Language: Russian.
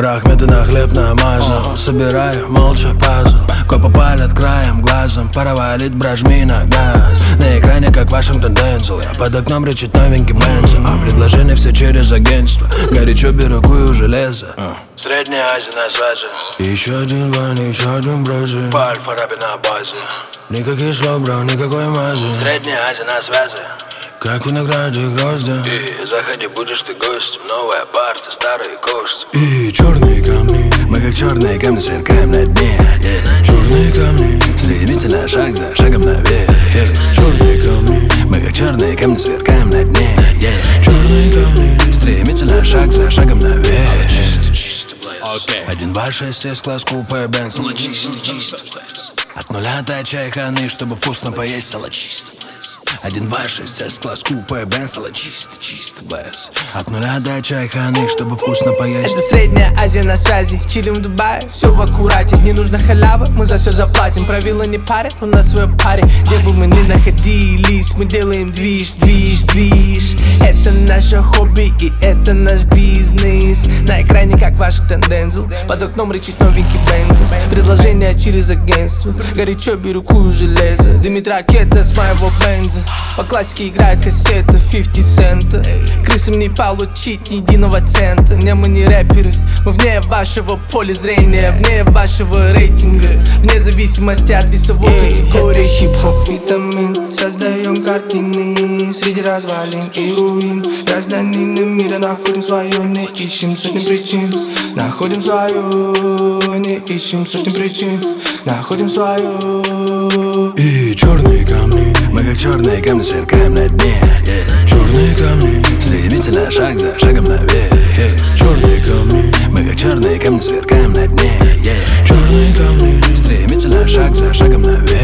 Рахметы на хлеб намазал. Собираю молча пазл. Копы палят краем глазом. Пора валить, брат, жми на газ. На экране как Вашингтон Дензел. Я под окном рычит новенький Бензин. А предложения все через агентство. Горячо беру кую железо. Средняя Азия на связи. Еще один ван, еще один бразы. По Альфа-Раби на базе. Никаких слов, бро, никакой мази. Средняя Азия на связи. Как виноградик грозди. И заходи, будешь ты гостем. Новая парта, старые кости. И черные камни. Мы как черные камни сверкаем на дне. Черные камни. Стремительно, шаг за шагом наверх. Черные камни. Мы как черные камни сверкаем на дне. Черные камни. Стремительно, шаг за шагом наверх. 1.2.6 S-класс купе Бенц. От нуля до чайханы, чтобы вкусно поесть, стало чисто. 1.2.6 S-класс купе Бенц, стало чисто, блэс. От нуля до чайханы, чтобы вкусно поесть. Это Средняя Азия на связи, чилим в Дубае, все в аккурате. Не нужно халява, мы за все заплатим. Правила не парят, у нас свой паре. Где бы мы ни находились, мы делаем движ. Это наше хобби и это наш бизнес. На экране как Вашингтон Дензел. Под окном рычит новенький Бензин. Предложение через агентство. Горячо беру кую железо. Дымит ракета с моего бенза. По классике играет кассета 50 цента. Крысам не получить ни единого цента. Не, мы не рэперы, мы вне вашего поля зрения, вне вашего рейтинга, вне зависимости от весовой категории. Это хип-хоп витамин. Создаем картины среди развалин и руин. Гражданины мира находим свое, не ищем сотни причин. Находим свое, не ищем сотни причин. Находим свое. И черные камни. Мы как черные камни сверкаем на дне. Черные камни. Стремительно, шаг за шагом наверх. Черные камни. Мы как черные камни сверкаем на дне. Черные камни. Стремительно, шаг за шагом наверх.